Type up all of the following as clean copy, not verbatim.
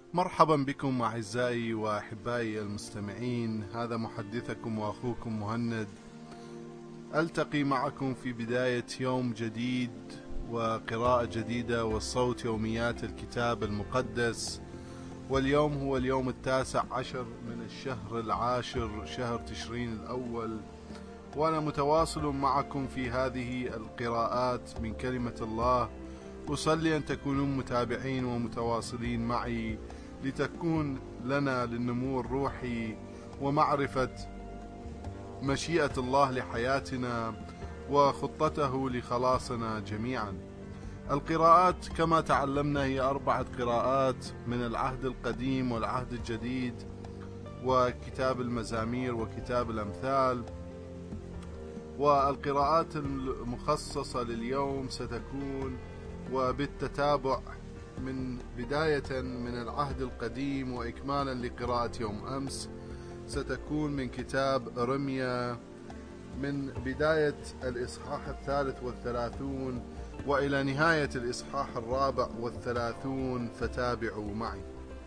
مرحبا بكم أعزائي وأحبائي المستمعين. هذا محدثكم وأخوكم مهند، ألتقي معكم في بداية يوم جديد وقراءة جديدة وصوت يوميات الكتاب المقدس. واليوم هو اليوم 19 من الشهر العاشر، شهر تشرين الأول، وأنا متواصل معكم في هذه القراءات من كلمة الله. أصلي أن تكونوا متابعين ومتواصلين معي لتكون لنا للنمو الروحي ومعرفة مشيئة الله لحياتنا وخطته لخلاصنا جميعا. القراءات كما تعلمنا هي 4 قراءات من العهد القديم والعهد الجديد وكتاب المزامير وكتاب الأمثال. والقراءات المخصصة لليوم ستكون وبالتتابع من بداية من العهد القديم وإكمالا لقراءة يوم أمس، ستكون من كتاب إرميا من بداية الإصحاح 33 وإلى نهاية الإصحاح 34، فتابعوا معي.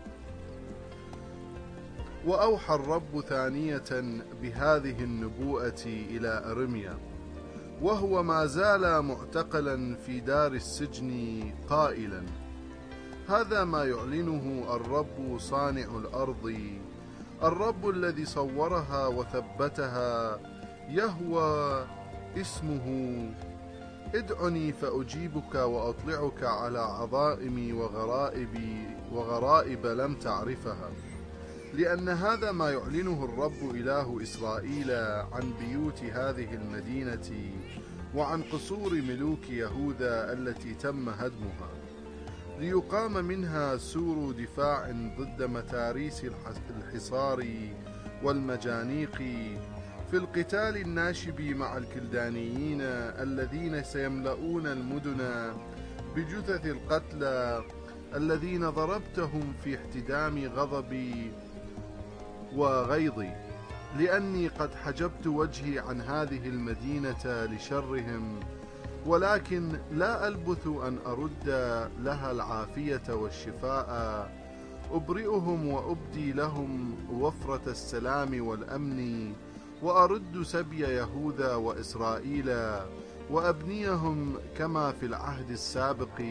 وأوحى الرب ثانية بهذه النبوءة إلى إرميا وهو ما زال معتقلا في دار السجن قائلا: هذا ما يعلنه الرب صانع الأرض، الرب الذي صورها وثبتها، يهوى اسمه. ادعني فأجيبك وأطلعك على عظائم وغرائب لم تعرفها، لأن هذا ما يعلنه الرب إله إسرائيل عن بيوت هذه المدينة وعن قصور ملوك يهوذا التي تم هدمها، ليقام منها سور دفاع ضد متاريس الحصار والمجانيق في القتال الناشب مع الكلدانيين الذين سيملؤون المدن بجثث القتلى الذين ضربتهم في احتدام غضبي وغيظي، لأني قد حجبت وجهي عن هذه المدينة لشرهم، ولكن لا ألبث أن أرد لها العافية والشفاء. أبرئهم وأبدي لهم وفرة السلام والأمن، وأرد سبي يهوذا وإسرائيل وأبنيهم كما في العهد السابق،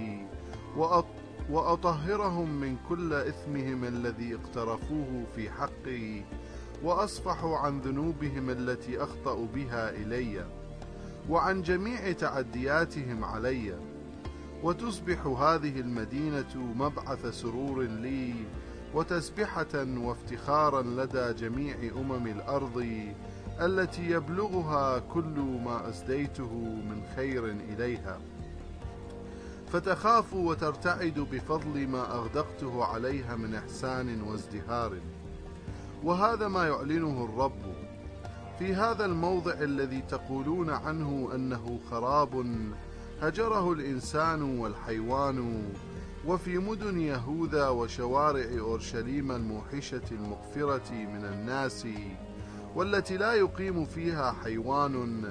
وأطهرهم من كل إثمهم الذي اقترفوه في حقي، وأصفحوا عن ذنوبهم التي أخطأوا بها إلي وعن جميع تعدياتهم علي. وتصبح هذه المدينة مبعث سرور لي وتسبحة وافتخارا لدى جميع الأرض التي يبلغها كل ما أسديته من خير إليها، فتخاف وترتعد بفضل ما أغدقته عليها من إحسان وازدهار. وهذا ما يعلنه الرب في هذا الموضع الذي تقولون عنه أنه خراب هجره الإنسان والحيوان، وفي مدن يهوذا وشوارع أورشليم الموحشة المغفرة من الناس، والتي لا يقيم فيها حيوان،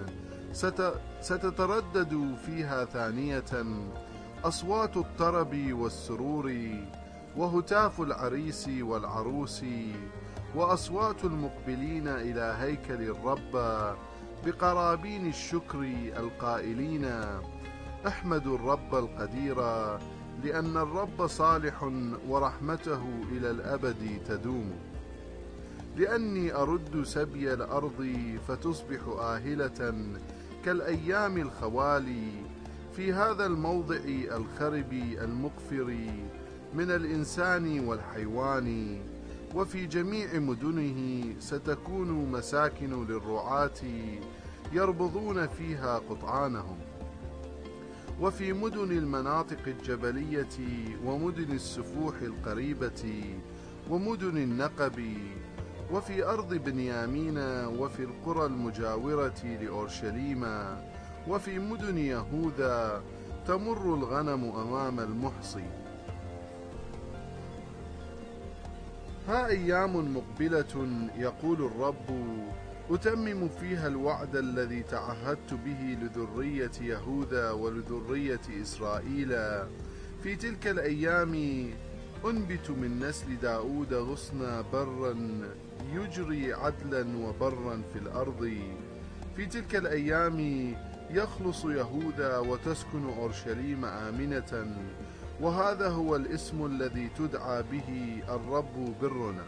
ستتردد فيها ثانية أصوات الطرب والسرور، وهتاف العريس والعروس، وأصوات المقبلين إلى هيكل الرب بقرابين الشكر القائلين: احمدوا الرب القدير، لأن الرب صالح ورحمته إلى الأبد تدوم. لأني أرد سبي الأرض فتصبح آهلة كالأيام الخوالي في هذا الموضع الخرب المقفر من الإنسان والحيوان، وفي جميع مدنه ستكون مساكن للرعاة يربضون فيها قطعانهم. وفي مدن المناطق الجبلية ومدن السفوح القريبة ومدن النقب وفي أرض بنيامين وفي القرى المجاورة لأورشليم وفي مدن يهوذا تمر الغنم أمام المحصي. ها أيام مقبلة يقول الرب أتمم فيها الوعد الذي تعهدت به لذرية يهوذا ولذرية إسرائيل. في تلك الأيام أنبت من نسل داود غصن برا يجري عدلا وبرا في الأرض. في تلك الأيام يخلص يهوذا وتسكن أورشليم آمنة، وهذا هو الاسم الذي تدعى به الرب برنا.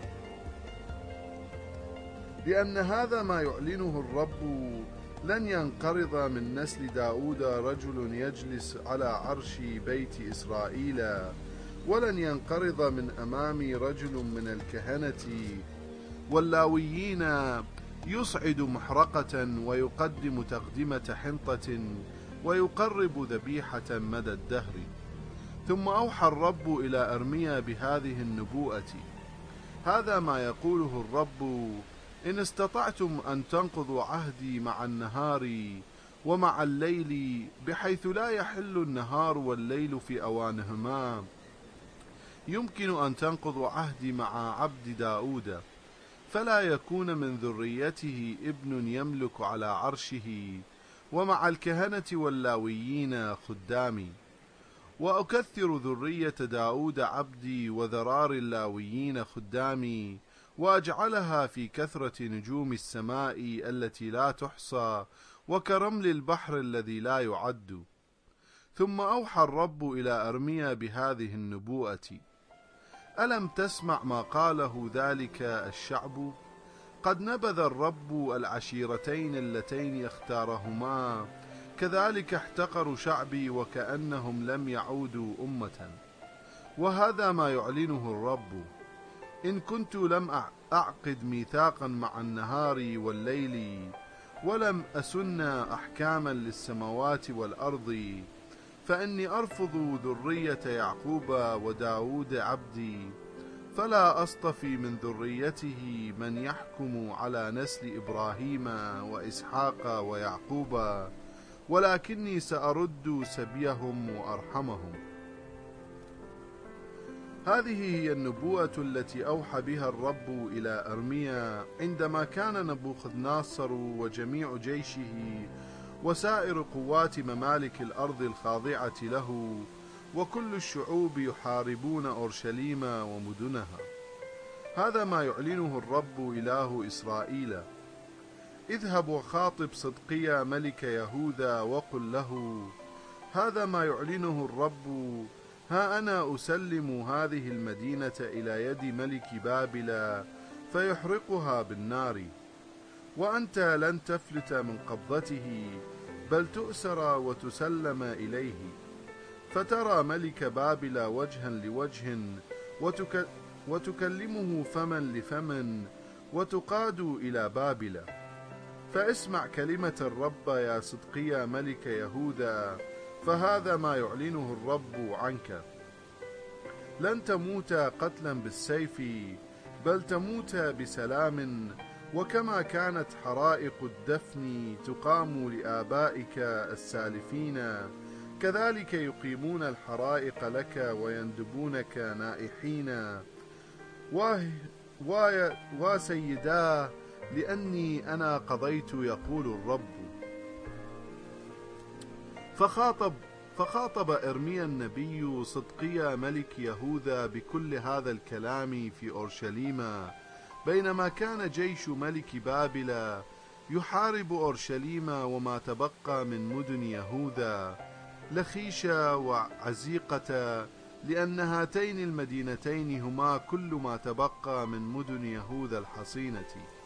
لأن هذا ما يعلنه الرب: لن ينقرض من نسل داود رجل يجلس على عرش بيت إسرائيل، ولن ينقرض من أمامي رجل من الكهنة واللاويين يصعد محرقة ويقدم تقدمة حنطة ويقرب ذبيحة مدى الدهر. ثم أوحى الرب إلى أرميا بهذه النبوءة: هذا ما يقوله الرب: إن استطعتم أن تنقضوا عهدي مع النهار ومع الليل، بحيث لا يحل النهار والليل في أوانهما، يمكن أن تنقضوا عهدي مع عبد داود، فلا يكون من ذريته ابن يملك على عرشه، ومع الكهنة واللاويين خدامي، وأكثر ذرية داود عبدي وذرار اللاويين خدامي، وأجعلها في كثرة نجوم السماء التي لا تحصى، وكرمل البحر الذي لا يعد. ثم أوحى الرب إلى أرميا بهذه النبوءة: ألم تسمع ما قاله ذلك الشعب؟ قد نبذ الرب العشيرتين اللتين اختارهما، كذلك احتقروا شعبي وكأنهم لم يعودوا أمة. وهذا ما يعلنه الرب: إن كنت لم أعقد ميثاقا مع النهار والليل، ولم أسن أحكاما للسماوات والأرض، فإني أرفض ذرية يعقوب وداود عبدي، فلا أصطفي من ذريته من يحكم على نسل إبراهيم وإسحاق ويعقوب، ولكني سأرد سبيهم وأرحمهم. هذه هي النبوءة التي أوحى بها الرب إلى أرميا عندما كان نبوخذ-ناصر وجميع جيشه وسائر قوات ممالك الأرض الخاضعة له وكل الشعوب يحاربون أورشليم ومدنها. هذا ما يعلنه الرب إله إسرائيل: اذهب وخاطب صدقيا ملك يهوذا وقل له: هذا ما يعلنه الرب: ها أنا أسلم هذه المدينة إلى يد ملك بابل فيحرقها بالنار، وأنت لن تفلت من قبضته، بل تؤسر وتسلم إليه، فترى ملك بابل وجها لوجه، وتكلمه فما لفم، وتقاد إلى بابل. فاسمع كلمة الرب يا صدقيا ملك يهوذا، فهذا ما يعلنه الرب عنك: لن تموت قتلا بالسيف، بل تموت بسلام، وكما كانت حرائق الدفن تقام لآبائك السالفين، كذلك يقيمون الحرائق لك ويندبونك نائحين. وسيدا لأني أنا قضيت، يقول الرب. فخاطب إرميا النبي صدقيا ملك يهوذا بكل هذا الكلام في أورشليم، بينما كان جيش ملك بابل يحارب أورشليم وما تبقى من مدن يهوذا، لخيش وعزيقة، لأن هاتين المدينتين هما كل ما تبقى من مدن يهوذا الحصينة.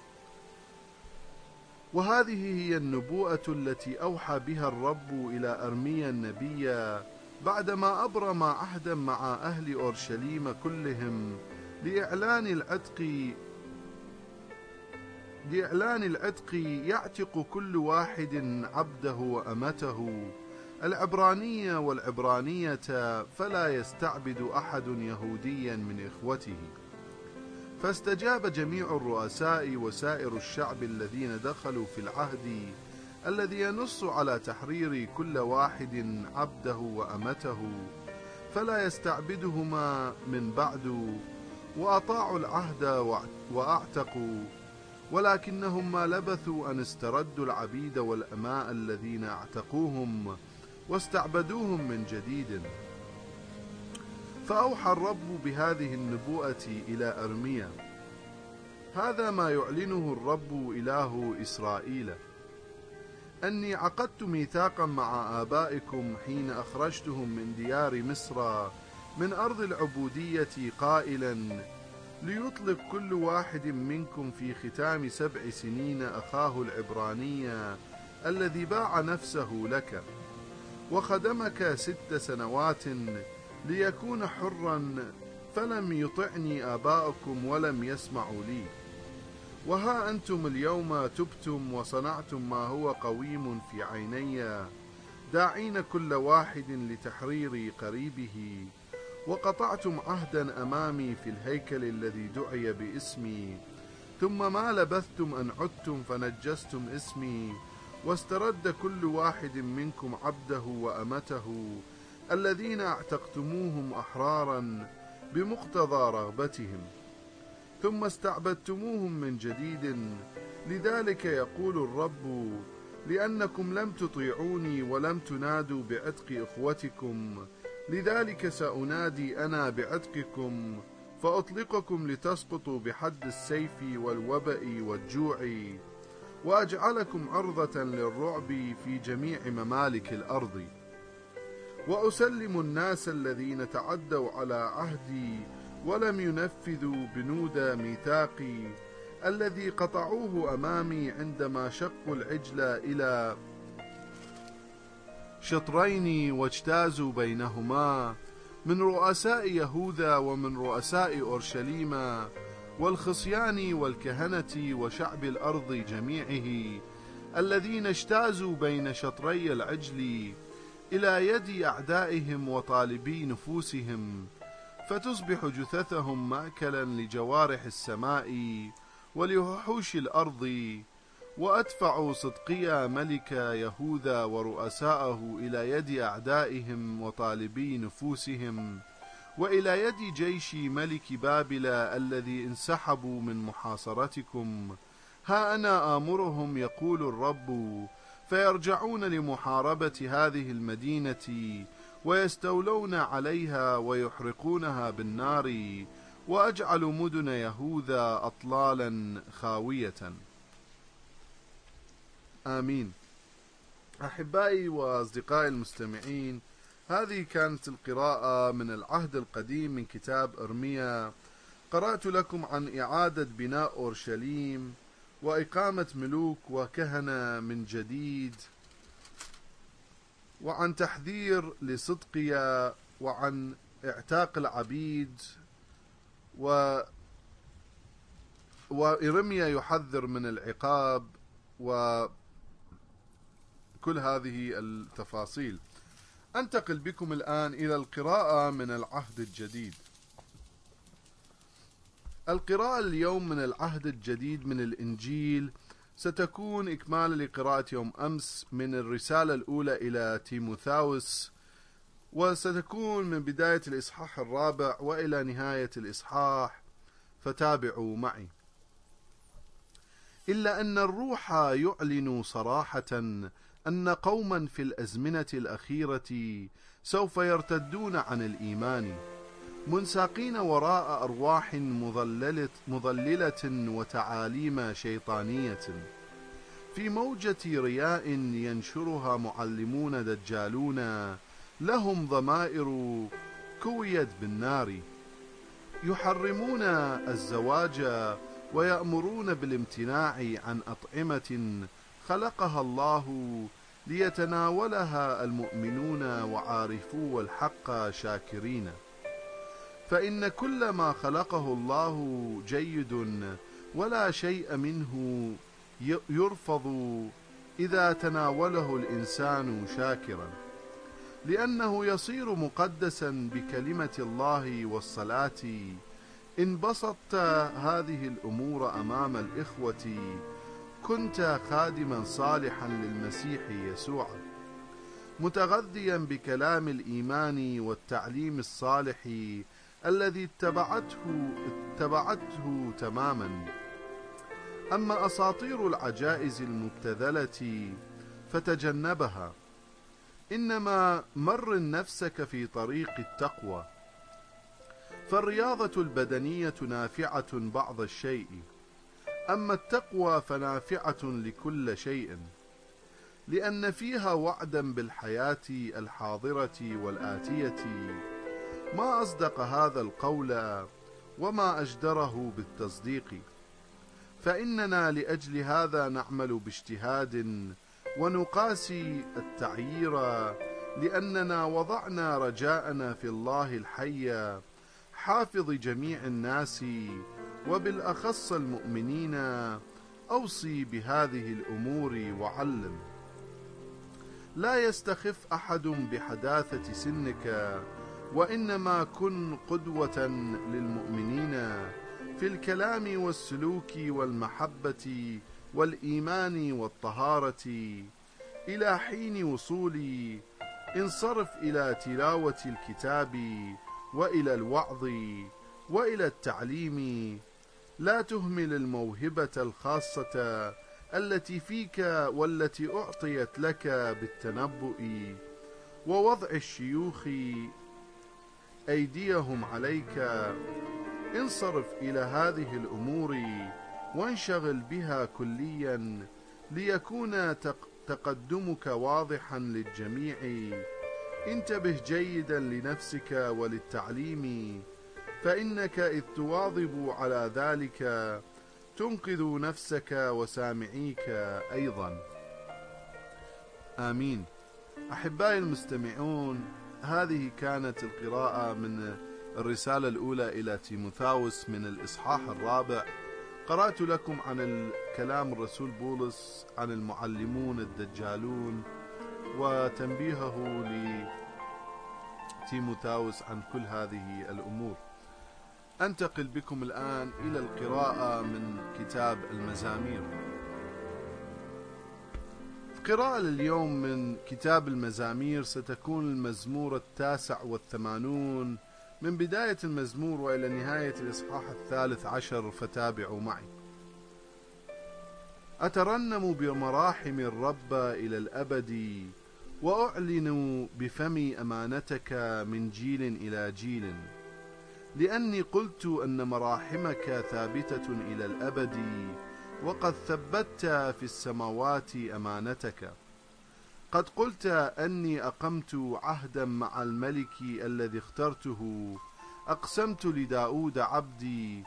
وهذه هي النبوءة التي أوحى بها الرب إلى أرميا النبي بعدما أبرم عهدا مع أهل أورشليم كلهم لإعلان العتق يعتق كل واحد عبده وأمته، العبراني والعبرانية، فلا يستعبد أحد يهوديا من إخوته. فاستجاب جميع الرؤساء وسائر الشعب الذين دخلوا في العهد الذي ينص على تحرير كل واحد عبده وأمته، فلا يستعبدهما من بعد، وأطاعوا العهد وأعتقوا. ولكنهم ما لبثوا أن استردوا العبيد والأماء الذين اعتقوهم واستعبدوهم من جديد. فأوحى الرب بهذه النبوءة إلى أرميا: هذا ما يعلنه الرب إله إسرائيل: أني عقدت ميثاقا مع آبائكم حين أخرجتهم من ديار مصر من أرض العبودية، قائلا: ليطلق كل واحد منكم في ختام 7 سنين أخاه العبراني الذي باع نفسه لك وخدمك 6 سنوات ليكون حرا، فلم يطعني آباؤكم ولم يسمعوا لي. وها أنتم اليوم تبتم وصنعتم ما هو قويم في عيني، داعين كل واحد لتحرير قريبه، وقطعتم عهدا أمامي في الهيكل الذي دعي باسمي. ثم ما لبثتم أن عدتم فنجستم اسمي، واسترد كل واحد منكم عبده وأمته الذين اعتقتموهم أحرارا بمقتضى رغبتهم، ثم استعبدتموهم من جديد. لذلك يقول الرب: لأنكم لم تطيعوني ولم تنادوا بعتق إخوتكم، لذلك سأنادي أنا بعتقكم، فأطلقكم لتسقطوا بحد السيف والوبأ والجوع، وأجعلكم عرضة للرعب في جميع ممالك الأرض. وأسلم الناس الذين تعدوا على عهدي ولم ينفذوا بنود ميثاقي الذي قطعوه أمامي عندما شقوا العجل إلى شطرين واجتازوا بينهما، من رؤساء يهوذا ومن رؤساء أورشليم والخصيان والكهنة وشعب الأرض جميعه، الذين اجتازوا بين شطري العجل إلى يد أعدائهم وطالبي نفوسهم، فتصبح جثثهم مأكلا لجوارح السماء ولوحوش الأرض. وأدفع صدقيا ملك يهوذا ورؤساءه إلى يد أعدائهم وطالبي نفوسهم، وإلى يد جيش ملك بابل الذي انسحبوا من محاصرتكم. ها أنا آمرهم، يقول الرب، فيرجعون لمحاربة هذه المدينة ويستولون عليها ويحرقونها بالنار، وأجعل مدن يهوذا أطلالا خاوية. آمين. أحبائي وأصدقائي المستمعين، هذه كانت القراءة من العهد القديم من كتاب أرميا. قرأت لكم عن إعادة بناء أورشليم وإقامة ملوك وكهنة من جديد، وعن تحذير لصدقيا، وعن اعتاق العبيد، وإرميا يحذر من العقاب، وكل هذه التفاصيل. أنتقل بكم الآن إلى القراءة من العهد الجديد. القراءة اليوم من العهد الجديد من الإنجيل ستكون إكمال لقراءة يوم أمس من الرسالة الأولى إلى تيموثاوس، وستكون من بداية الإصحاح 4 وإلى نهاية الإصحاح، فتابعوا معي. إلا أن الروح يعلن صراحة أن قوما في الأزمنة الأخيرة سوف يرتدون عن الإيمان، منساقين وراء أرواح مضللة وتعاليم شيطانية، في موجة رياء ينشرها معلمون دجالون لهم ضمائر كويت بالنار، يحرمون الزواج ويأمرون بالامتناع عن أطعمة خلقها الله ليتناولها المؤمنون وعارفو الحق شاكرين. فإن كل ما خلقه الله جيد، ولا شيء منه يرفض إذا تناوله الإنسان شاكرا، لأنه يصير مقدسا بكلمة الله والصلاة. إن بسطت هذه الأمور أمام الإخوة كنت خادما صالحا للمسيح يسوع، متغذيا بكلام الإيمان والتعليم الصالح الذي اتبعته تماما. أما أساطير العجائز المبتذلة فتجنبها، إنما مر نفسك في طريق التقوى، فالرياضة البدنية نافعة بعض الشيء، أما التقوى فنافعة لكل شيء، لأن فيها وعدا بالحياة الحاضرة والآتية. ما أصدق هذا القول وما أجدره بالتصديق، فإننا لأجل هذا نعمل باجتهاد ونقاسي التعيير، لأننا وضعنا رجاءنا في الله الحي حافظ جميع الناس وبالأخص المؤمنين. أوصي بهذه الأمور وعلم. لا يستخف أحد بحداثة سنك، وإنما كن قدوة للمؤمنين في الكلام والسلوك والمحبة والإيمان والطهارة. إلى حين وصولي انصرف إلى تلاوة الكتاب وإلى الوعظ وإلى التعليم. لا تهمل الموهبة الخاصة التي فيك والتي أعطيت لك بالتنبؤ ووضع الشيوخ أيديهم عليك. انصرف إلى هذه الأمور وانشغل بها كليا، ليكون تقدمك واضحا للجميع. انتبه جيدا لنفسك وللتعليم، فإنك إذ تواظب على ذلك تنقذ نفسك وسامعيك أيضا. آمين. أحبائي المستمعون، هذه كانت القراءة من الرسالة الأولى إلى تيموثاوس من الإصحاح 4. قرأت لكم عن كلام الرسول بولس عن المعلمون الدجالون وتنبيهه لتيموثاوس عن كل هذه الأمور. أنتقل بكم الآن إلى القراءة من كتاب المزامير. القراءة لليوم من كتاب المزامير ستكون المزمور 89 من بداية المزمور وإلى نهاية الإصحاح 13، فتابعوا معي. أترنم بمراحم الرب إلى الأبد، وأعلن بفمي أمانتك من جيل إلى جيل، لأني قلت أن مراحمك ثابتة إلى الأبد، وقد ثبتت في السماوات أمانتك. قد قلت أني أقمت عهدا مع الملك الذي اخترته، أقسمت لداود عبدي،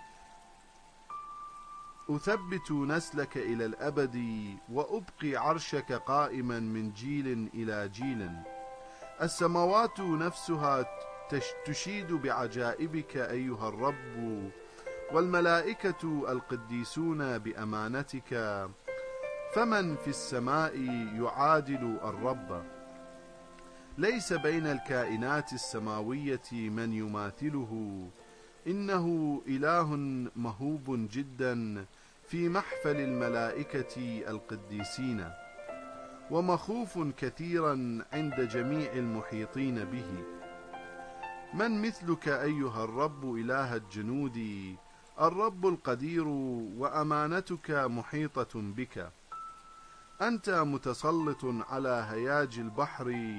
أثبت نسلك إلى الأبد، وأبقي عرشك قائما من جيل إلى جيل. السماوات نفسها تشيد بعجائبك أيها الرب، والملائكة القديسون بأمانتك. فمن في السماء يعادل الرب؟ ليس بين الكائنات السماوية من يماثله. إنه إله مهوب جدا في محفل الملائكة القديسين، ومخوف كثيرا عند جميع المحيطين به. من مثلك أيها الرب إله الجنود؟ الرب القدير، وأمانتك محيطة بك. أنت متسلط على هياج البحر،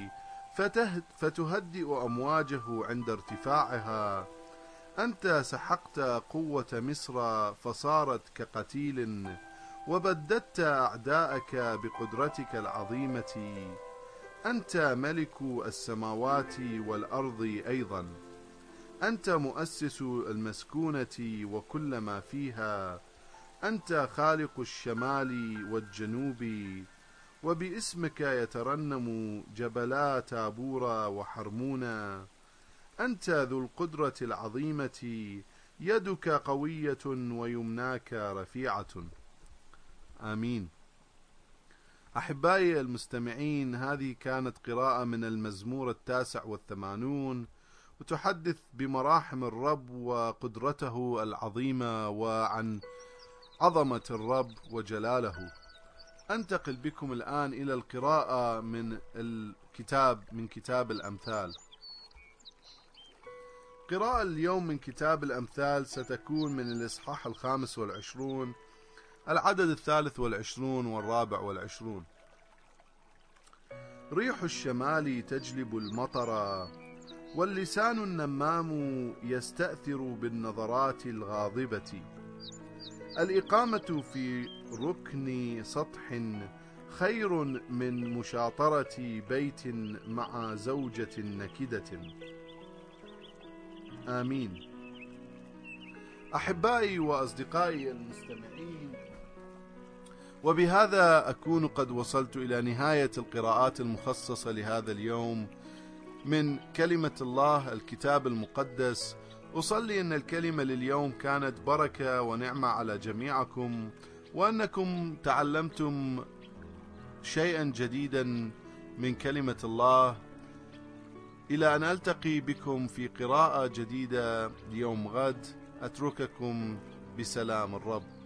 فتهدئ أمواجه عند ارتفاعها. أنت سحقت قوة مصر فصارت كقتيل، وبددت أعداءك بقدرتك العظيمة. أنت ملك السماوات والأرض أيضا. أنت مؤسس المسكونة وكل ما فيها. أنت خالق الشمال والجنوب، وباسمك يترنم جبلا تابور وحرمونا. أنت ذو القدرة العظيمة، يدك قوية ويمناك رفيعة. آمين. أحبائي المستمعين، هذه كانت قراءة من المزمور 89، وتحدث بمراحم الرب وقدرته العظيمة وعن عظمة الرب وجلاله. أنتقل بكم الآن إلى القراءة من كتاب الأمثال. قراءة اليوم من كتاب الأمثال ستكون من الإصحاح 25، العدد 23 و24. ريح الشمال تجلب المطر، واللسان النمام يستأثر بالنظرات الغاضبة. الإقامة في ركن سطح خير من مشاطرة بيت مع زوجة نكدة. آمين. أحبائي وأصدقائي المستمعين، وبهذا أكون قد وصلت إلى نهاية القراءات المخصصة لهذا اليوم من كلمة الله الكتاب المقدس. أصلي أن الكلمة لليوم كانت بركة ونعمة على جميعكم، وأنكم تعلمتم شيئا جديدا من كلمة الله. إلى أن ألتقي بكم في قراءة جديدة يوم غد، أترككم بسلام الرب.